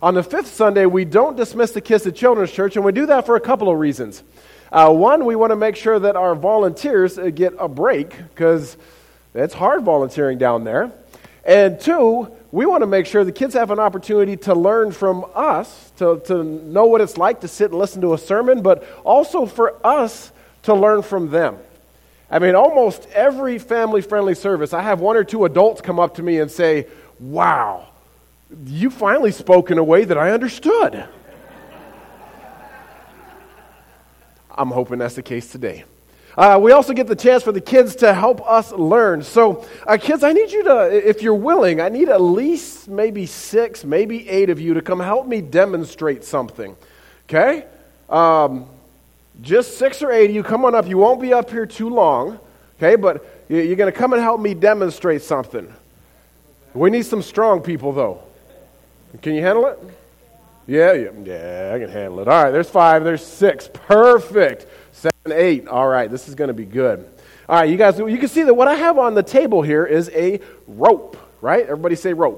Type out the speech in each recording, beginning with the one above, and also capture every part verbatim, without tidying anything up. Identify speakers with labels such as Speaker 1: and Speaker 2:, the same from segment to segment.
Speaker 1: On the fifth Sunday, we don't dismiss the kids at Children's Church, and we do that for a couple of reasons. Uh, one, we want to make sure that our volunteers uh, get a break, because it's hard volunteering down there. And two, we want to make sure the kids have an opportunity to learn from us, to, to know what it's like to sit and listen to a sermon, but also for us to learn from them. I mean, almost every family-friendly service, I have one or two adults come up to me and say, wow, you finally spoke in a way that I understood. I'm hoping that's the case today. Uh, we also get the chance for the kids to help us learn. So, uh, kids, I need you to, if you're willing, I need at least maybe six, maybe eight of you to come help me demonstrate something. Okay? Um, just six or eight of you, come on up. You won't be up here too long. Okay? But you're going to come and help me demonstrate something. We need some strong people, though. Can you handle it? Yeah, yeah, yeah, I can handle it. All right, there's five, there's six. Perfect. Seven, eight. All right, this is going to be good. All right, you guys, you can see that what I have on the table here is a rope, right? Everybody say rope.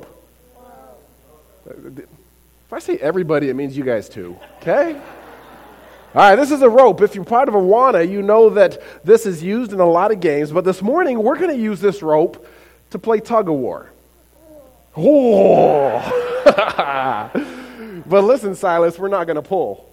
Speaker 1: If I say everybody, it means you guys too, okay? All right, this is a rope. If you're part of Awana, you know that this is used in a lot of games, but this morning we're going to use this rope to play tug-of-war. Oh! But listen, Silas, we're not going to pull.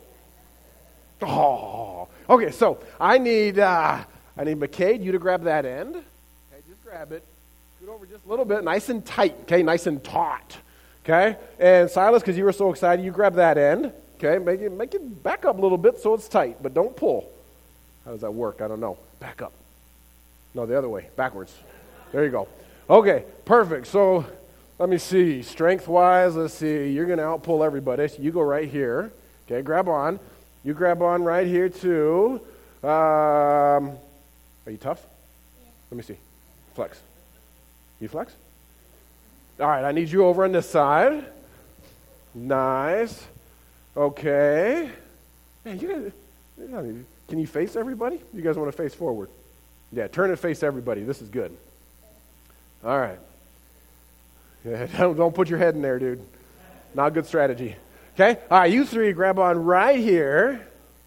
Speaker 1: Oh. Okay, so I need uh, I need McCade, you to grab that end. Okay, just grab it. Scoot over just a little bit, nice and tight, okay, nice and taut. Okay? And Silas, because you were so excited, you grab that end. Okay, make it, make it back up a little bit so it's tight, but don't pull. How does that work? I don't know. Back up. No, the other way, backwards. There you go. Okay, perfect. So let me see, strength-wise, let's see, you're going to outpull everybody. So you go right here. Okay, grab on. You grab on right here, too. Um, are you tough? Yeah. Let me see. Flex. You flex? All right, I need you over on this side. Nice. Okay. Man, you guys, can you face everybody? You guys want to face forward? Yeah, turn and face everybody. This is good. All right. Yeah, don't, don't put your head in there, dude. Not a good strategy. Okay? All right, you three grab on right here.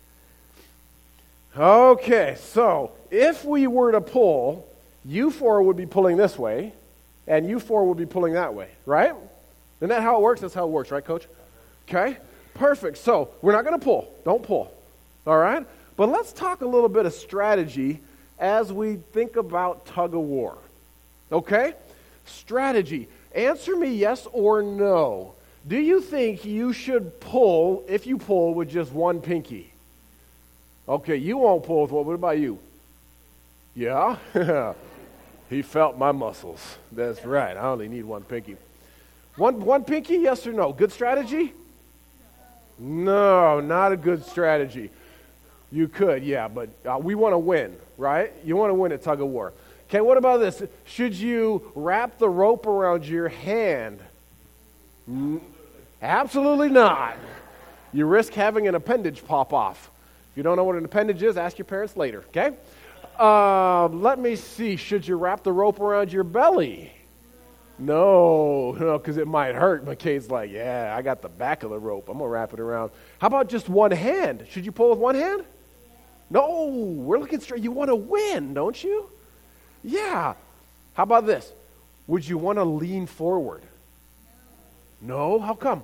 Speaker 1: Okay, so if we were to pull, you four would be pulling this way, and you four would be pulling that way, right? Isn't that how it works? That's how it works, right, Coach? Okay? Perfect. So we're not going to pull. Don't pull. All right? But let's talk a little bit of strategy as we think about tug-of-war. Okay? Strategy. Answer me yes or no. Do you think you should pull, if you pull, with just one pinky? Okay, you won't pull with what? What about you? Yeah? He felt my muscles. That's right. I only need one pinky. One, one pinky, yes or no? Good strategy? No, not a good strategy. You could, yeah, but uh, we want to win, right? You want to win at tug-of-war. Okay, what about this? Should you wrap the rope around your hand? Mm, absolutely not. You risk having an appendage pop off. If you don't know what an appendage is, ask your parents later, okay? Uh, let me see. Should you wrap the rope around your belly? No, no, because it might hurt. McCade's like, yeah, I got the back of the rope. I'm going to wrap it around. How about just one hand? Should you pull with one hand? No, we're looking straight. You want to win, don't you? Yeah. How about this? Would you want to lean forward? No? How come?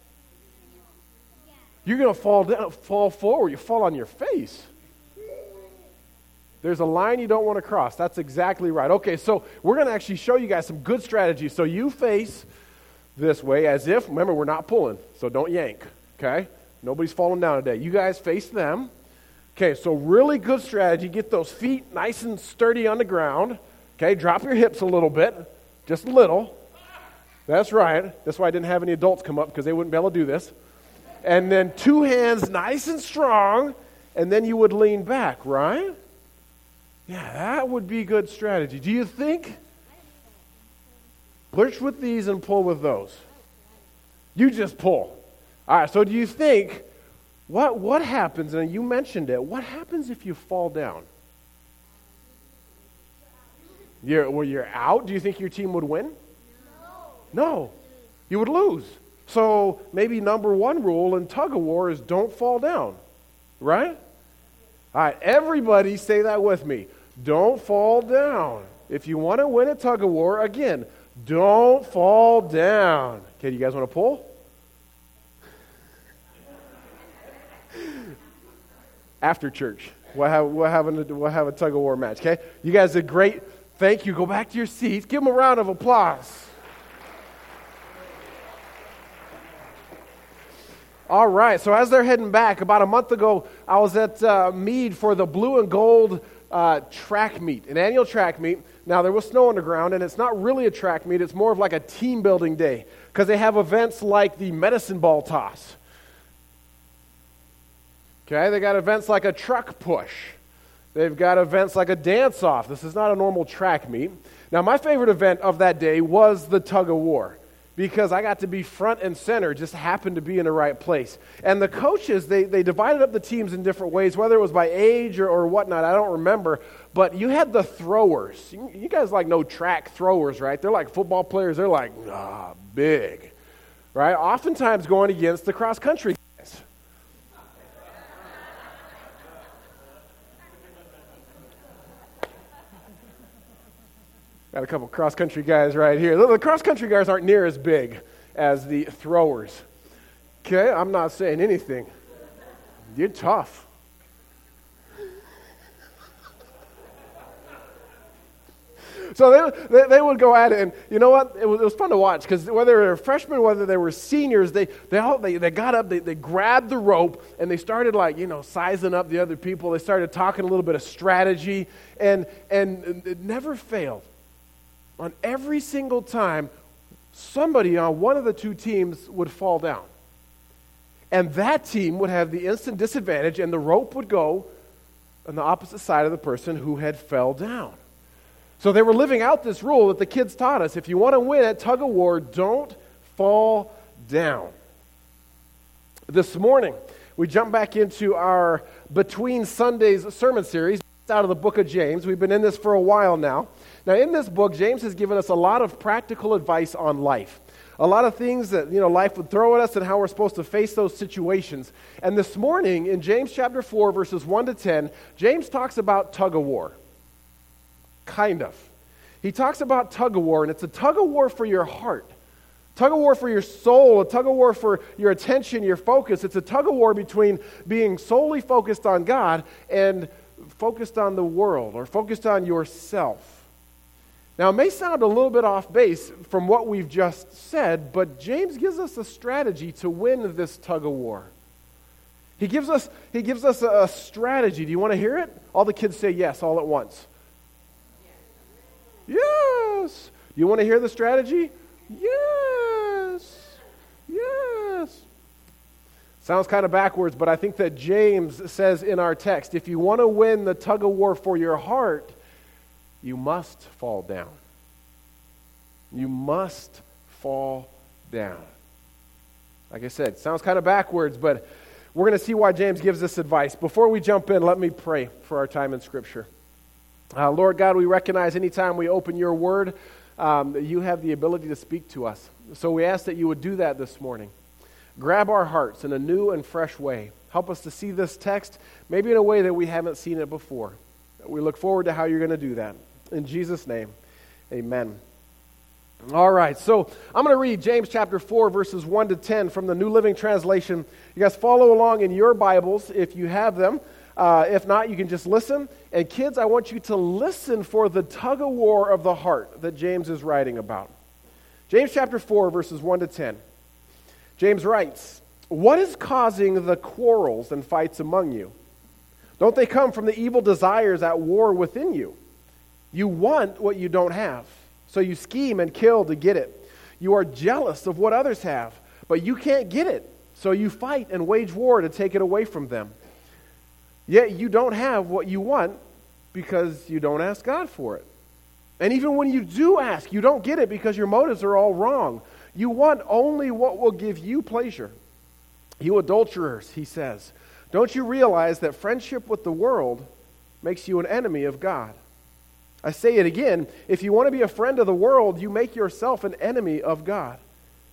Speaker 1: You're going to fall down, fall forward. You fall on your face. There's a line you don't want to cross. That's exactly right. Okay, so we're going to actually show you guys some good strategies. So you face this way as if, remember, we're not pulling, so don't yank, okay? Nobody's falling down today. You guys face them. Okay, so really good strategy. Get those feet nice and sturdy on the ground. Okay, drop your hips a little bit, just a little. That's right. That's why I didn't have any adults come up, because they wouldn't be able to do this. And then two hands nice and strong, and then you would lean back, right? Yeah, that would be good strategy. Do you think? Push with these and pull with those. You just pull. All right, so do you think, what, what happens, and you mentioned it, what happens if you fall down? You're, well, you're out? Do you think your team would win? No. No. You would lose. So maybe number one rule in tug of war is don't fall down, right? All right, everybody say that with me. Don't fall down. If you want to win a tug of war, again, don't fall down. Okay, do you guys want to pull? After church, we'll have, we'll have, a, we'll have a tug of war match, okay? You guys did great. Thank you. Go back to your seats. Give them a round of applause. All right, so as they're heading back, about a month ago, I was at uh, Meade for the Blue and Gold uh, track meet, an annual track meet. Now, there was snow on the ground, and it's not really a track meet. It's more of like a team-building day because they have events like the medicine ball toss. Okay, they got events like a truck push. They've got events like a dance-off. This is not a normal track meet. Now, my favorite event of that day was the tug of war, because I got to be front and center, just happened to be in the right place. And the coaches, they, they divided up the teams in different ways, whether it was by age or, or whatnot, I don't remember. But you had the throwers. You, you guys like know track throwers, right? They're like football players. They're like, ah, big, right? Oftentimes going against the cross-country guys. Got a couple cross-country guys right here. The cross-country guys aren't near as big as the throwers. Okay, I'm not saying anything. You're tough. So they, they they would go at it, and you know what? It was, it was fun to watch because whether they were freshmen, whether they were seniors, they they all they, they got up, they, they grabbed the rope, and they started like you know sizing up the other people. They started talking a little bit of strategy, and and it never failed. On every single time, somebody on one of the two teams would fall down. And that team would have the instant disadvantage, and the rope would go on the opposite side of the person who had fell down. So they were living out this rule that the kids taught us. If you want to win at tug of war, don't fall down. This morning, we jump back into our Between Sundays sermon series out of the book of James. We've been in this for a while now. Now, in this book, James has given us a lot of practical advice on life. A lot of things that, you know, life would throw at us and how we're supposed to face those situations. And this morning, in James chapter four, verses one to ten, James talks about tug of war. Kind of. He talks about tug of war, and it's a tug of war for your heart. Tug of war for your soul, a tug of war for your attention, your focus. It's a tug of war between being solely focused on God and focused on the world or focused on yourself. Now, it may sound a little bit off base from what we've just said, but James gives us a strategy to win this tug of war. He gives us, he gives us a, a strategy. Do you want to hear it? All the kids say yes all at once. Yes. You want to hear the strategy? Yes. Yes. Sounds kind of backwards, but I think that James says in our text, if you want to win the tug of war for your heart, you must fall down. You must fall down. Like I said, sounds kind of backwards, but we're going to see why James gives this advice. Before we jump in, let me pray for our time in Scripture. Uh, Lord God, we recognize anytime we open your word, um, that you have the ability to speak to us. So we ask that you would do that this morning. Grab our hearts in a new and fresh way. Help us to see this text maybe in a way that we haven't seen it before. We look forward to how you're going to do that. In Jesus' name, amen. All right, so I'm going to read James chapter four, verses one to ten from the New Living Translation. You guys follow along in your Bibles if you have them. Uh, if not, you can just listen. And kids, I want you to listen for the tug of war of the heart that James is writing about. James chapter four, verses one to ten. James writes, "What is causing the quarrels and fights among you? Don't they come from the evil desires at war within you? You want what you don't have, so you scheme and kill to get it. You are jealous of what others have, but you can't get it, so you fight and wage war to take it away from them. Yet you don't have what you want because you don't ask God for it. And even when you do ask, you don't get it because your motives are all wrong. You want only what will give you pleasure. You adulterers," he says, "don't you realize that friendship with the world makes you an enemy of God? I say it again, if you want to be a friend of the world, you make yourself an enemy of God.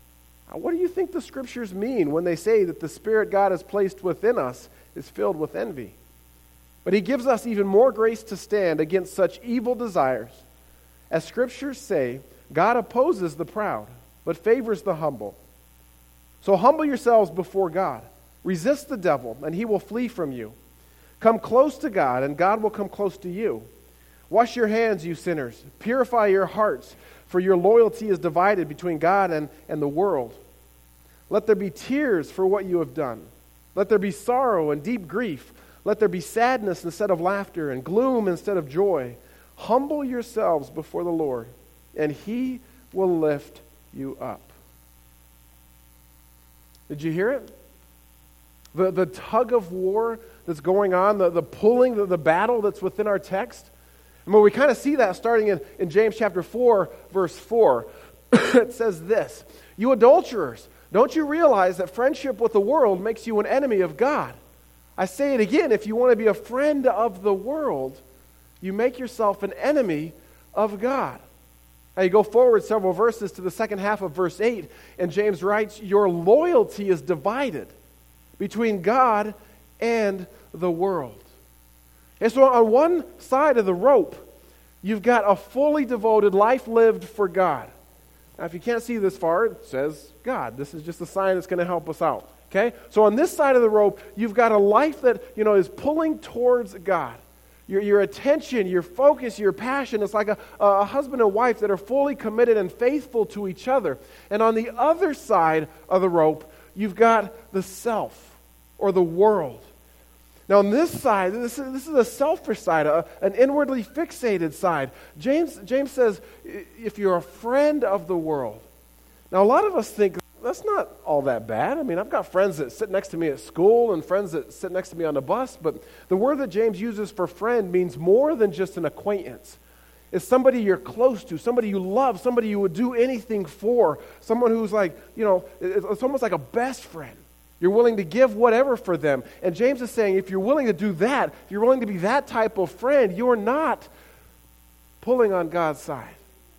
Speaker 1: What do you think the scriptures mean when they say that the Spirit God has placed within us is filled with envy? But he gives us even more grace to stand against such evil desires. As scriptures say, God opposes the proud, but favors the humble. So humble yourselves before God. Resist the devil, and he will flee from you. Come close to God, and God will come close to you. Wash your hands, you sinners. Purify your hearts, for your loyalty is divided between God and, and the world. Let there be tears for what you have done. Let there be sorrow and deep grief. Let there be sadness instead of laughter and gloom instead of joy. Humble yourselves before the Lord, and he will lift you up. Did you hear it? The, the tug of war that's going on, the, the pulling, the, the battle that's within our text. I mean, we kind of see that starting in, in James chapter four, verse four. It says this, "You adulterers, don't you realize that friendship with the world makes you an enemy of God? I say it again, if you want to be a friend of the world, you make yourself an enemy of God." Now you go forward several verses to the second half of verse eight, and James writes, "Your loyalty is divided between God and the world." And so on one side of the rope, you've got a fully devoted life lived for God. Now if you can't see this far, it says God. This is just a sign that's going to help us out. Okay? So on this side of the rope, you've got a life that, you know, is pulling towards God. Your, your attention, your focus, your passion, it's like a, a husband and wife that are fully committed and faithful to each other. And on the other side of the rope, you've got the self or the world. Now on this side, this is, this is a selfish side, a, an inwardly fixated side. James, James says, if you're a friend of the world. Now a lot of us think, that's not all that bad. I mean, I've got friends that sit next to me at school and friends that sit next to me on the bus, but the word that James uses for friend means more than just an acquaintance. It's somebody you're close to, somebody you love, somebody you would do anything for, someone who's like, you know, it's almost like a best friend. You're willing to give whatever for them. And James is saying, if you're willing to do that, if you're willing to be that type of friend, you're not pulling on God's side.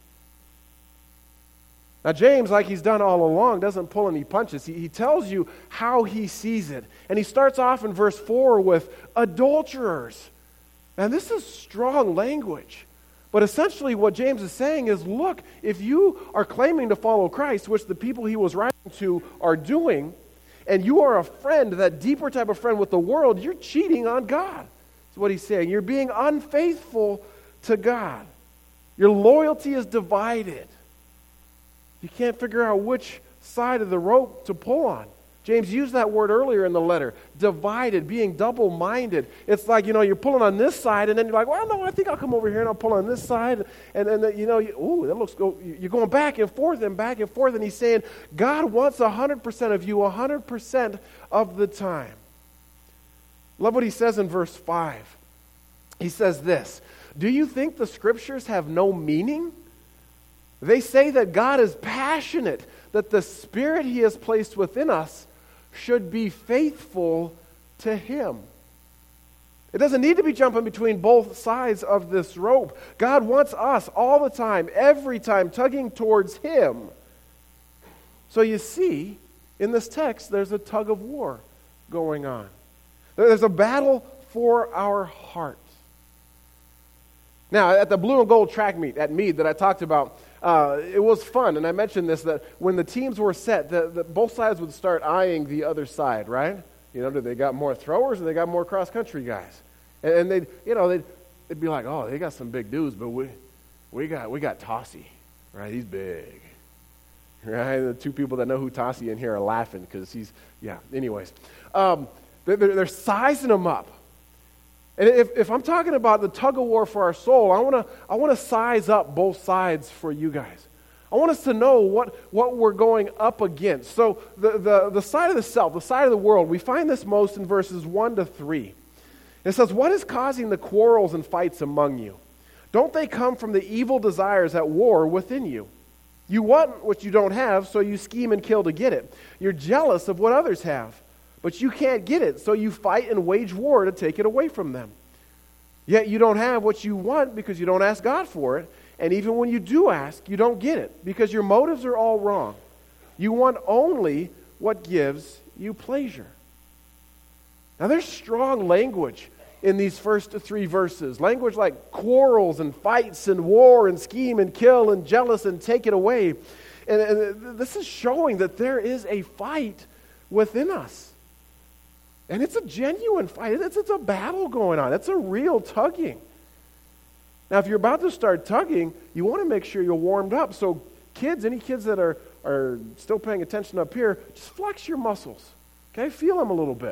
Speaker 1: Now, James, like he's done all along, doesn't pull any punches. He, he tells you how he sees it. And he starts off in verse four with adulterers. And this is strong language. But essentially what James is saying is, look, if you are claiming to follow Christ, which the people he was writing to are doing, and you are a friend, that deeper type of friend with the world, you're cheating on God. That's what he's saying. You're being unfaithful to God. Your loyalty is divided. You can't figure out which side of the rope to pull on. James used that word earlier in the letter. Divided, being double-minded. It's like, you know, you're pulling on this side, and then you're like, well, no, I think I'll come over here and I'll pull on this side. And then, you know, you, ooh, that looks good. You're going back and forth and back and forth. And he's saying, God wants one hundred percent of you one hundred percent of the time. Love what he says in verse five. He says this, "Do you think the scriptures have no meaning? They say that God is passionate, that the Spirit he has placed within us should be faithful to him." It doesn't need to be jumping between both sides of this rope. God wants us all the time, every time, tugging towards him. So you see, in this text, there's a tug of war going on. There's a battle for our heart. Now, at the blue and gold track meet at Meade that I talked about, Uh, it was fun, and I mentioned this, that when the teams were set, the, the, both sides would start eyeing the other side, right? You know, do they got more throwers or they got more cross-country guys? And, and they'd, you know, they'd, they'd be like, oh, they got some big dudes, but we we got we got Tossie, right? He's big, right? The two people that know who Tossie in here are laughing because he's, yeah, anyways. Um, they're, they're sizing him up. And if, if I'm talking about the tug of war for our soul, I want to I want to size up both sides for you guys. I want us to know what, what we're going up against. So the, the, the side of the self, the side of the world, we find this most in verses one to three. It says, "What is causing the quarrels and fights among you? Don't they come from the evil desires at war within you? You want what you don't have, so you scheme and kill to get it. You're jealous of what others have, but you can't get it, so you fight and wage war to take it away from them. Yet you don't have what you want because you don't ask God for it, and even when you do ask, you don't get it because your motives are all wrong. You want only what gives you pleasure. Now there's strong language in these first three verses. Language like quarrels and fights and war and scheme and kill and jealous and take it away. And, and this is showing that there is a fight within us. And it's a genuine fight. It's, it's a battle going on. It's a real tugging. Now if you're about to start tugging, you want to make sure you're warmed up. So kids, any kids that are, are still paying attention up here, just flex your muscles. Okay? Feel them a little bit.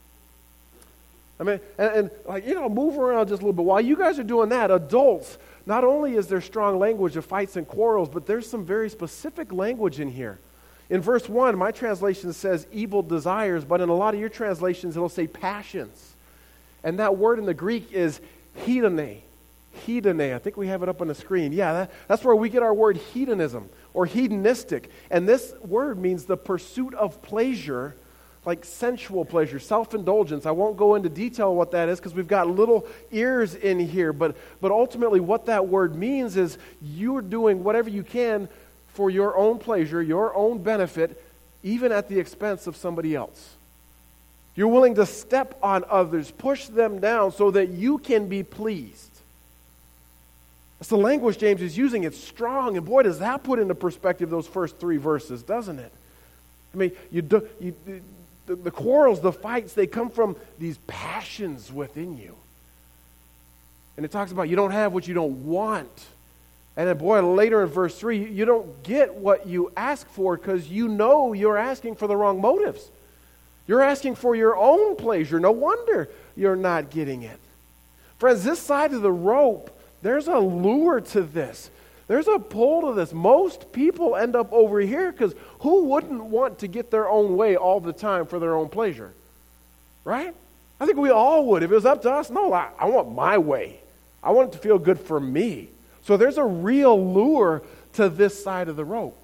Speaker 1: I mean, and, and like, you know, move around just a little bit. While you guys are doing that, adults, not only is there strong language of fights and quarrels, but there's some very specific language in here. In verse one, my translation says evil desires, but in a lot of your translations, it'll say passions. And that word in the Greek is hedone. Hedone. I think we have it up on the screen. Yeah, that, that's where we get our word hedonism or hedonistic. And this word means the pursuit of pleasure, like sensual pleasure, self-indulgence. I won't go into detail what that is because we've got little ears in here. But, but ultimately what that word means is you're doing whatever you can for your own pleasure, your own benefit, even at the expense of somebody else. You're willing to step on others, push them down so that you can be pleased. That's the language James is using. It's strong, and boy, does that put into perspective those first three verses, doesn't it? I mean, you do, you, the, the quarrels, the fights, they come from these passions within you. And it talks about you don't have what you don't want. And then, boy, later in verse three, you don't get what you ask for because you know you're asking for the wrong motives. You're asking for your own pleasure. No wonder you're not getting it. Friends, this side of the rope, there's a lure to this. There's a pull to this. Most people end up over here because who wouldn't want to get their own way all the time for their own pleasure? Right? I think we all would. If it was up to us, no, I, I want my way. I want it to feel good for me. So there's a real lure to this side of the rope.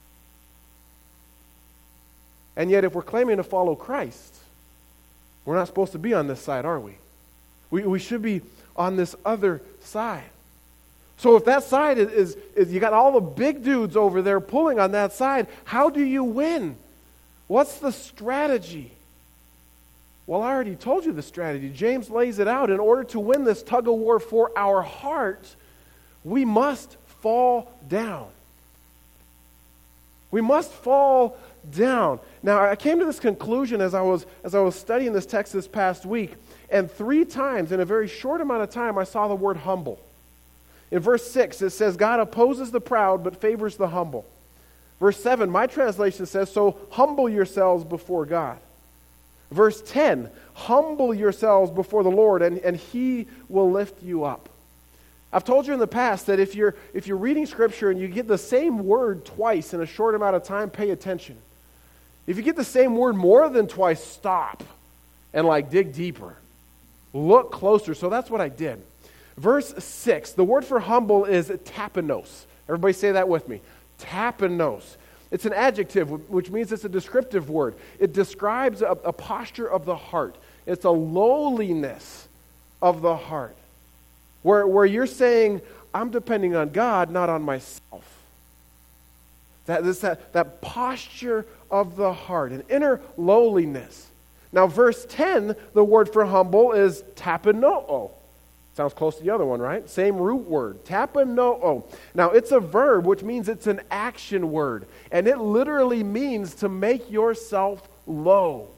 Speaker 1: And yet if we're claiming to follow Christ, we're not supposed to be on this side, are we? We, we should be on this other side. So if that side is, is, is, you got all the big dudes over there pulling on that side, how do you win? What's the strategy? Well, I already told you the strategy. James lays it out. In order to win this tug of war for our heart, we must fall down. We must fall down. Now, I came to this conclusion as I was as I was studying this text this past week, and three times in a very short amount of time I saw the word humble. In verse six, it says, God opposes the proud but favors the humble. Verse seven, my translation says, so humble yourselves before God. Verse ten, humble yourselves before the Lord, and, and He will lift you up. I've told you in the past that if you're if you're reading Scripture and you get the same word twice in a short amount of time, pay attention. If you get the same word more than twice, stop and like dig deeper. Look closer. So that's what I did. Verse six, the word for humble is tapenos. Everybody say that with me. Tapenos. It's an adjective, which means it's a descriptive word. It describes a, a posture of the heart. It's a lowliness of the heart. Where, where you're saying, I'm depending on God, not on myself. That, this, that, that posture of the heart, an inner lowliness. Now, verse ten, the word for humble is tapenoo. Sounds close to the other one, right? Same root word, tapenoo. Now, it's a verb, which means it's an action word. And it literally means to make yourself low.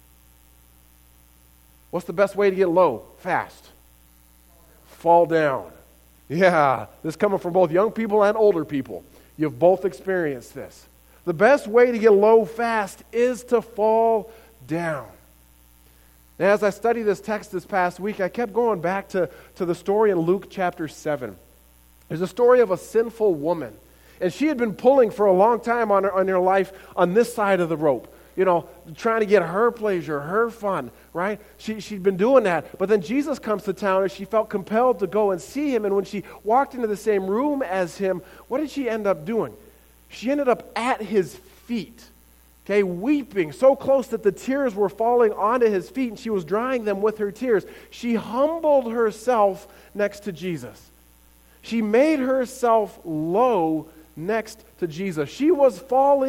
Speaker 1: What's the best way to get low? Fast. Fall down. Yeah, this is coming from both young people and older people. You've both experienced this. The best way to get low fast is to fall down. And as I studied this text this past week, I kept going back to, to the story in Luke chapter seven. There's a story of a sinful woman. And she had been pulling for a long time on her, on her life on this side of the rope. You know, trying to get her pleasure, her fun, right? She, she'd been doing that. But then Jesus comes to town and she felt compelled to go and see him. And when she walked into the same room as him, what did she end up doing? She ended up at his feet, okay, weeping so close that the tears were falling onto his feet and she was drying them with her tears. She humbled herself next to Jesus. She made herself low next to Jesus. She was falling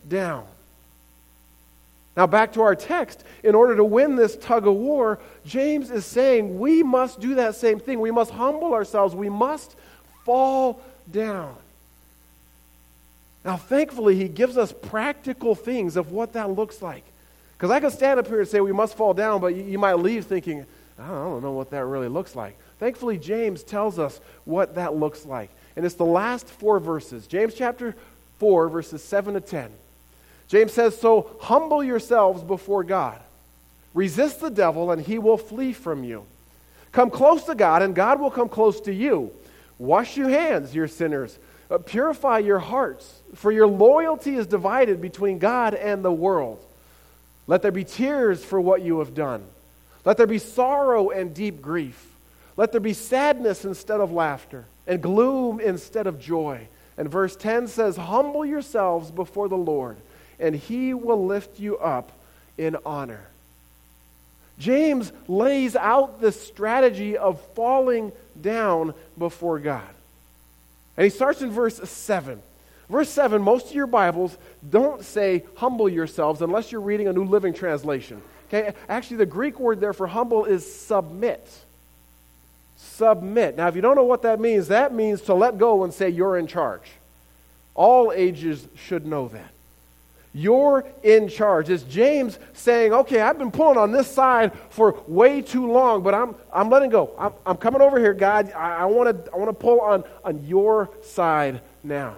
Speaker 1: down. Now back to our text. In order to win this tug of war, James is saying we must do that same thing. We must humble ourselves. We must fall down. Now thankfully, he gives us practical things of what that looks like. Because I could stand up here and say we must fall down, but you, you might leave thinking, I don't know what that really looks like. Thankfully, James tells us what that looks like. And it's the last four verses. James chapter four, verses seven to ten. James says, so humble yourselves before God. Resist the devil, and he will flee from you. Come close to God, and God will come close to you. Wash your hands, you sinners. Uh, purify your hearts, for your loyalty is divided between God and the world. Let there be tears for what you have done. Let there be sorrow and deep grief. Let there be sadness instead of laughter, and gloom instead of joy. And verse ten says, humble yourselves before the Lord, and he will lift you up in honor. James lays out this strategy of falling down before God. And he starts in verse seven. Verse seven, most of your Bibles don't say humble yourselves unless you're reading a New Living Translation. Okay? Actually, the Greek word there for humble is submit. Submit. Now, if you don't know what that means, that means to let go and say you're in charge. All ages should know that. You're in charge. It's James saying, okay, I've been pulling on this side for way too long, but I'm I'm letting go. I'm, I'm coming over here, God. I, I want to I want to pull on, on your side now.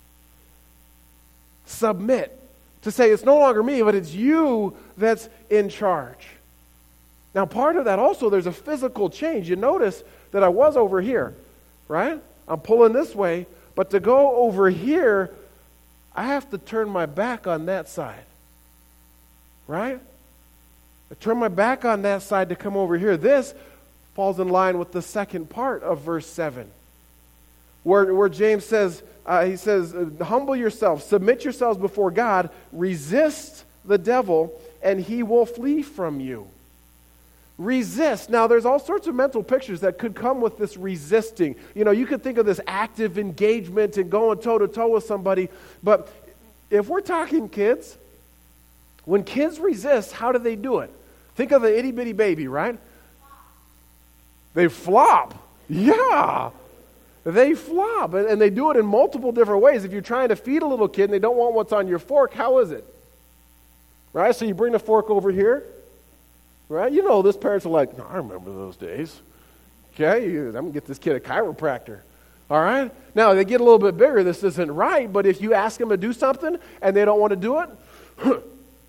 Speaker 1: Submit. To say it's no longer me, but it's you that's in charge. Now, part of that also, there's a physical change. You notice that I was over here, right? I'm pulling this way, but to go over here, I have to turn my back on that side, right? I turn my back on that side to come over here. This falls in line with the second part of verse seven, where, where James says, uh, he says, humble yourselves, submit yourselves before God, resist the devil, and he will flee from you. Resist. Now, there's all sorts of mental pictures that could come with this resisting. You know, you could think of this active engagement and going toe-to-toe with somebody. But if we're talking kids, when kids resist, how do they do it? Think of the itty-bitty baby, right? They flop. Yeah. They flop. And they do it in multiple different ways. If you're trying to feed a little kid and they don't want what's on your fork, how is it? Right? So you bring the fork over here. Right? You know, this parents are like, no, I remember those days. Okay, I'm going to get this kid a chiropractor. All right? Now, they get a little bit bigger. This isn't right, but if you ask them to do something and they don't want to do it,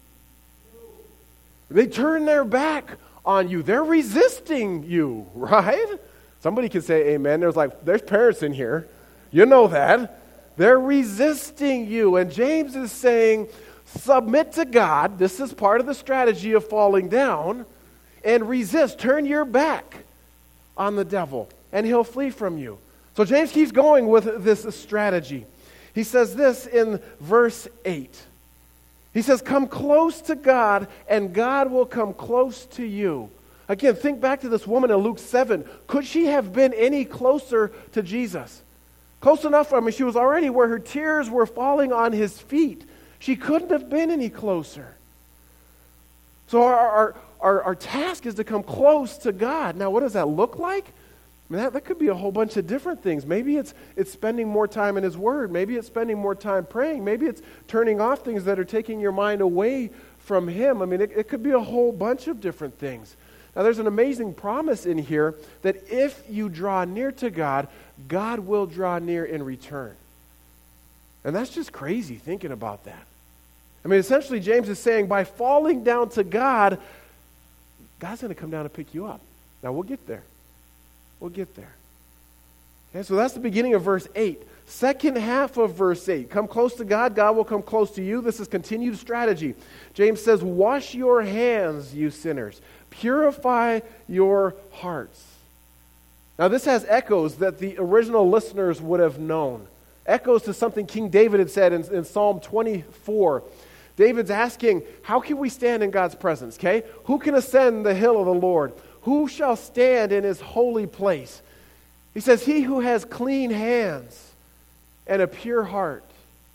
Speaker 1: they turn their back on you. They're resisting you, right? Somebody can say amen. There's like, there's parents in here. You know that. They're resisting you. And James is saying, submit to God. This is part of the strategy of falling down. And resist. Turn your back on the devil, and he'll flee from you. So James keeps going with this strategy. He says this in verse eight. He says, come close to God, and God will come close to you. Again, think back to this woman in Luke seven. Could she have been any closer to Jesus? Close enough, I mean, she was already where her tears were falling on his feet. She couldn't have been any closer. So our, our, our, our task is to come close to God. Now, what does that look like? I mean, that, that could be a whole bunch of different things. Maybe it's it's spending more time in His Word. Maybe it's spending more time praying. Maybe it's turning off things that are taking your mind away from Him. I mean, it, it could be a whole bunch of different things. Now, there's an amazing promise in here that if you draw near to God, God will draw near in return. And that's just crazy thinking about that. I mean, essentially, James is saying by falling down to God, God's going to come down and pick you up. Now, we'll get there. We'll get there. Okay, so that's the beginning of verse eight. Second half of verse eight. Come close to God, God will come close to you. This is continued strategy. James says, wash your hands, you sinners. Purify your hearts. Now, this has echoes that the original listeners would have known. Echoes to something King David had said in, in Psalm twenty-four. David's asking, how can we stand in God's presence? Okay? Who can ascend the hill of the Lord? Who shall stand in His holy place? He says, he who has clean hands and a pure heart,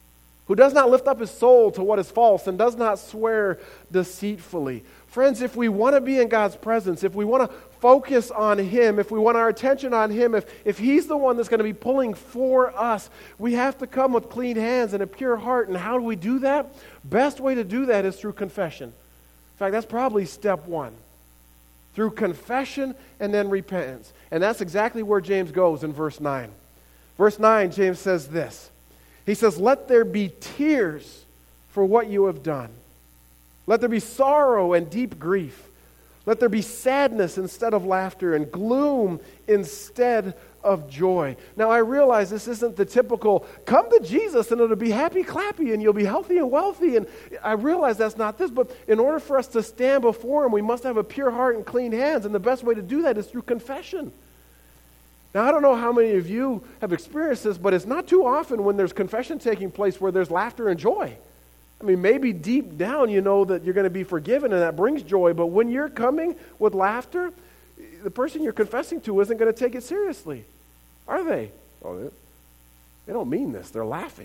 Speaker 1: who does not lift up his soul to what is false and does not swear deceitfully. Friends, if we want to be in God's presence, if we want to focus on Him, if we want our attention on Him, if, if He's the one that's going to be pulling for us, we have to come with clean hands and a pure heart. And how do we do that? Best way to do that is through confession. In fact, that's probably step one. Through confession and then repentance. And that's exactly where James goes in verse nine. Verse nine, James says this. He says, "Let there be tears for what you have done. Let there be sorrow and deep grief. Let there be sadness instead of laughter and gloom instead of joy." Now, I realize this isn't the typical, come to Jesus and it'll be happy clappy and you'll be healthy and wealthy. And I realize that's not this, but in order for us to stand before Him, we must have a pure heart and clean hands. And the best way to do that is through confession. Now, I don't know how many of you have experienced this, but it's not too often when there's confession taking place where there's laughter and joy. I mean, maybe deep down you know that you're going to be forgiven and that brings joy, but when you're coming with laughter, the person you're confessing to isn't going to take it seriously. Are they? Oh, they, they don't mean this. They're laughing.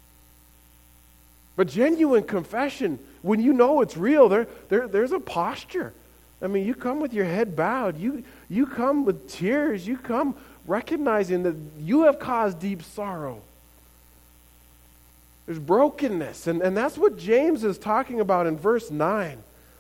Speaker 1: But genuine confession, when you know it's real, there, there, there's a posture. I mean, you come with your head bowed. You, you come with tears. You come recognizing that you have caused deep sorrow. There's brokenness. And, and that's what James is talking about in verse nine.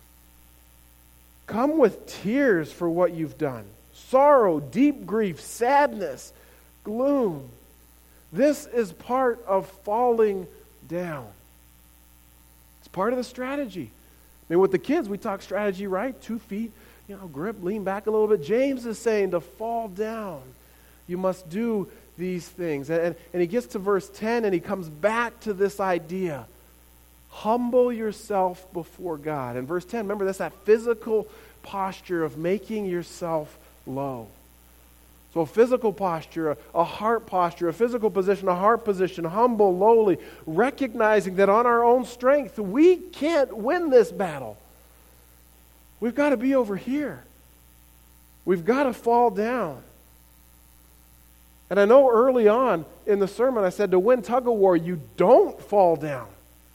Speaker 1: Come with tears for what you've done. Sorrow, deep grief, sadness, gloom. This is part of falling down. It's part of the strategy. I mean, with the kids, we talk strategy, right? Two feet, you know, grip, lean back a little bit. James is saying to fall down, you must do these things. And, and, and he gets to verse ten and he comes back to this idea. Humble yourself before God. In verse ten, remember that's that physical posture of making yourself low. So a physical posture, a, a heart posture, a physical position, a heart position, humble, lowly, recognizing that on our own strength, we can't win this battle. We've got to be over here. We've got to fall down. And I know early on in the sermon I said to win tug of war, you don't fall down.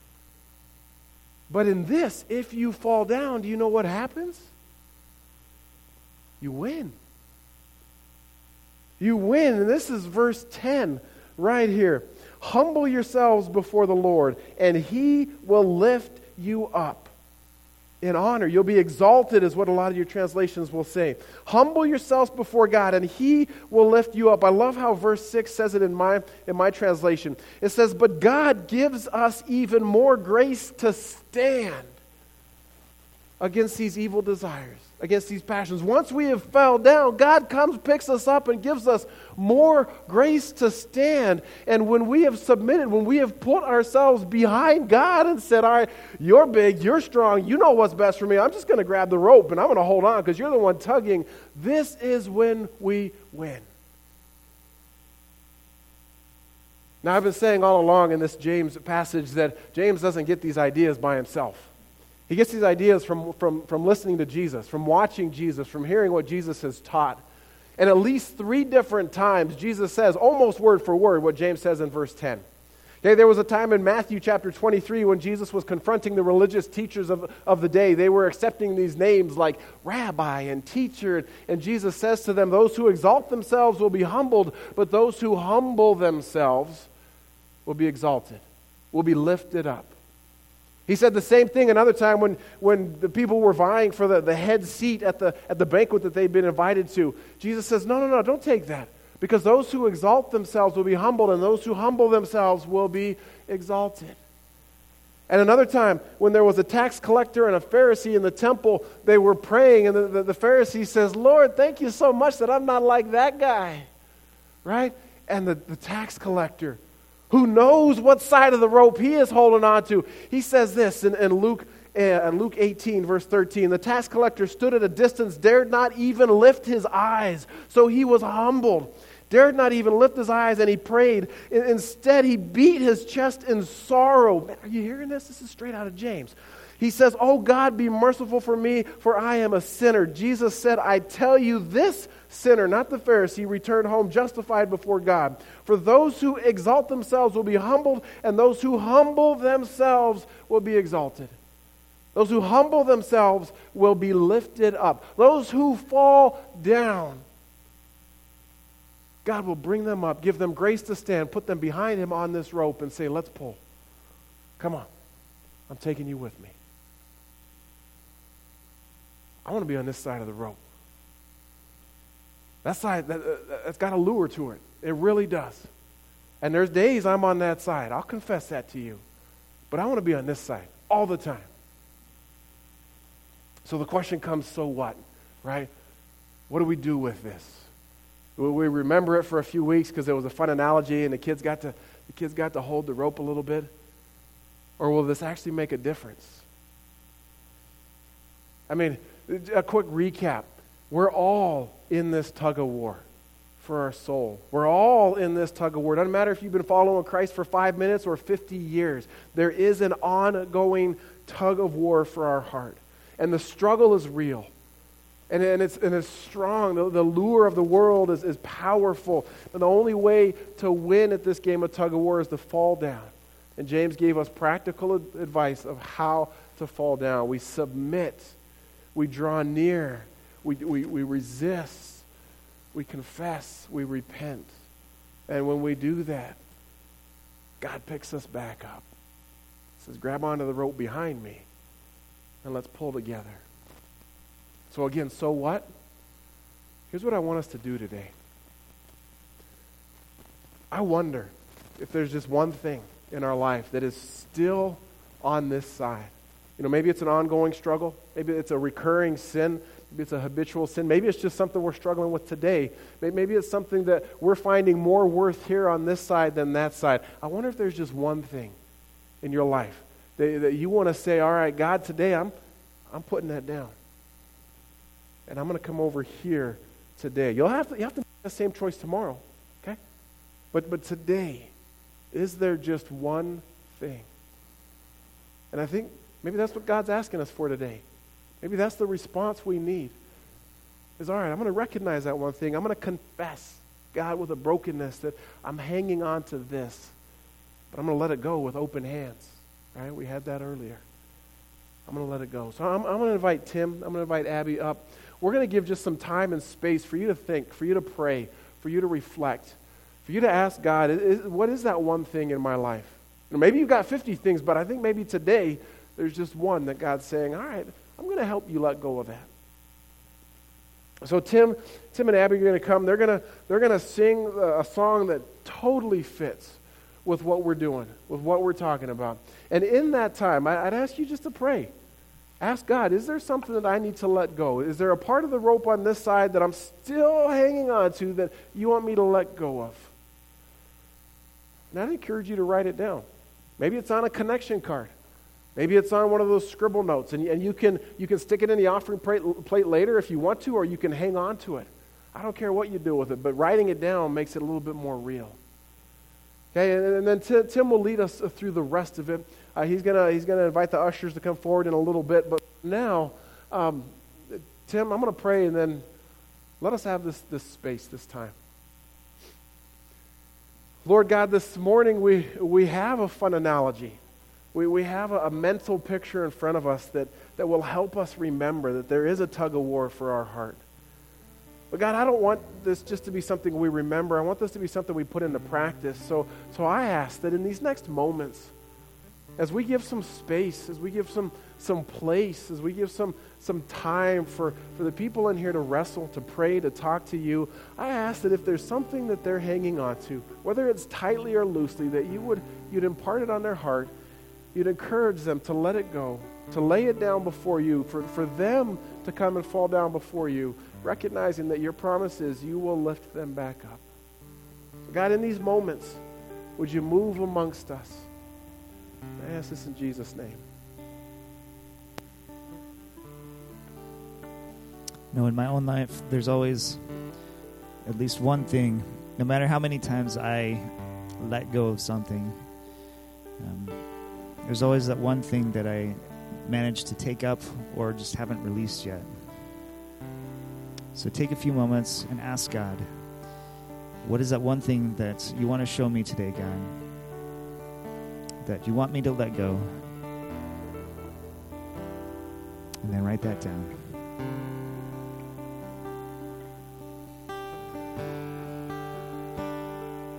Speaker 1: But in this, if you fall down, do you know what happens? You win. You win. And this is verse ten right here. Humble yourselves before the Lord, and He will lift you up in honor. You'll be exalted is what a lot of your translations will say. Humble yourselves before God, and He will lift you up. I love how verse six says it in my, in my translation. It says, but God gives us even more grace to stand against these evil desires, against these passions. Once we have fell down, God comes, picks us up, and gives us more grace to stand. And when we have submitted, when we have put ourselves behind God and said, all right, you're big, you're strong, you know what's best for me, I'm just going to grab the rope and I'm going to hold on because you're the one tugging, this is when we win. Now, I've been saying all along in this James passage that James doesn't get these ideas by himself. He gets these ideas from, from, from listening to Jesus, from watching Jesus, from hearing what Jesus has taught. And at least three different times, Jesus says, almost word for word, what James says in verse ten. Okay, there was a time in Matthew chapter twenty-three when Jesus was confronting the religious teachers of, of the day. They were accepting these names like rabbi and teacher. And Jesus says to them, those who exalt themselves will be humbled, but those who humble themselves will be exalted, will be lifted up. He said the same thing another time when, when the people were vying for the, the head seat at the, at the banquet that they'd been invited to. Jesus says, no, no, no, don't take that. Because those who exalt themselves will be humbled, and those who humble themselves will be exalted. And another time, when there was a tax collector and a Pharisee in the temple, they were praying, and the, the, the Pharisee says, Lord, thank you so much that I'm not like that guy. Right? And the, the tax collector, who knows what side of the rope he is holding on to, he says this in, in Luke uh, Luke eighteen, verse thirteen. The tax collector stood at a distance, dared not even lift his eyes, so he was humbled. Dared not even lift his eyes, and he prayed. Instead, he beat his chest in sorrow. Man, are you hearing this? This is straight out of James. He says, "Oh God, be merciful for me, for I am a sinner." Jesus said, "I tell you, this sinner," not the Pharisee, "returned home justified before God. For those who exalt themselves will be humbled, and those who humble themselves will be exalted." Those who humble themselves will be lifted up. Those who fall down, God will bring them up, give them grace to stand, put them behind Him on this rope and say, "Let's pull. Come on. I'm taking you with me." I want to be on this side of the rope. That side, that, uh, that's got a lure to it. It really does. And there's days I'm on that side. I'll confess that to you. But I want to be on this side all the time. So the question comes, so what? Right? What do we do with this? Will we remember it for a few weeks because it was a fun analogy and the kids got to the kids got to hold the rope a little bit? Or will this actually make a difference? I mean, a quick recap. We're all in this tug of war for our soul. We're all in this tug of war. It doesn't matter if you've been following Christ for five minutes or fifty years. There is an ongoing tug of war for our heart. And the struggle is real. And, and, it's, and it's strong. The, the lure of the world is, is powerful. And the only way to win at this game of tug of war is to fall down. And James gave us practical advice of how to fall down. We submit. We draw near. We, we, we resist. We confess. We repent. And when we do that, God picks us back up. He says, "Grab onto the rope behind me and let's pull together." So again, so what? Here's what I want us to do today. I wonder if there's just one thing in our life that is still on this side. You know, maybe it's an ongoing struggle. Maybe it's a recurring sin. Maybe it's a habitual sin. Maybe it's just something we're struggling with today. Maybe it's something that we're finding more worth here on this side than that side. I wonder if there's just one thing in your life that, that you want to say, "All right, God, today I'm I'm putting that down. And I'm going to come over here today." You'll have to you have to make the same choice tomorrow, okay? But but today, is there just one thing? And I think maybe that's what God's asking us for today. Maybe that's the response we need. Is, all right, I'm going to recognize that one thing. I'm going to confess, God, with a brokenness that I'm hanging on to this. But I'm going to let it go with open hands. Right? We had that earlier. I'm going to let it go. So I'm, I'm going to invite Tim. I'm going to invite Abby up. We're going to give just some time and space for you to think, for you to pray, for you to reflect, for you to ask God, is, what is that one thing in my life? You know, maybe you've got fifty things, but I think maybe today there's just one that God's saying, all right, I'm going to help you let go of that. So Tim, Tim and Abby are going to come. They're going to they're going to sing a song that totally fits with what we're doing, with what we're talking about. And in that time, I'd ask you just to pray. Ask God, is there something that I need to let go? Is there a part of the rope on this side that I'm still hanging on to that you want me to let go of? And I'd encourage you to write it down. Maybe it's on a connection card. Maybe it's on one of those scribble notes, and, and you can you can stick it in the offering plate, plate later if you want to, or you can hang on to it. I don't care what you do with it, but writing it down makes it a little bit more real. Okay, and, and then Tim, Tim will lead us through the rest of it. Uh, he's gonna he's gonna invite the ushers to come forward in a little bit, but now, um, Tim, I'm gonna pray, and then let us have this this space this time. Lord God, this morning we we have a fun analogy. We we have a, a mental picture in front of us that, that will help us remember that there is a tug of war for our heart. But God, I don't want this just to be something we remember. I want this to be something we put into practice. So so I ask that in these next moments, as we give some space, as we give some some place, as we give some some time for, for the people in here to wrestle, to pray, to talk to you, I ask that if there's something that they're hanging on to, whether it's tightly or loosely, that you would you'd impart it on their heart. You'd encourage them to let it go, to lay it down before you, for, for them to come and fall down before you, recognizing that your promise is you will lift them back up. God, in these moments, would you move amongst us? I ask this in Jesus' name.
Speaker 2: No, in my own life, there's always at least one thing, no matter how many times I let go of something, um, there's always that one thing that I managed to take up or just haven't released yet. So take a few moments and ask God, what is that one thing that you want to show me today, God, that you want me to let go? And then write that down.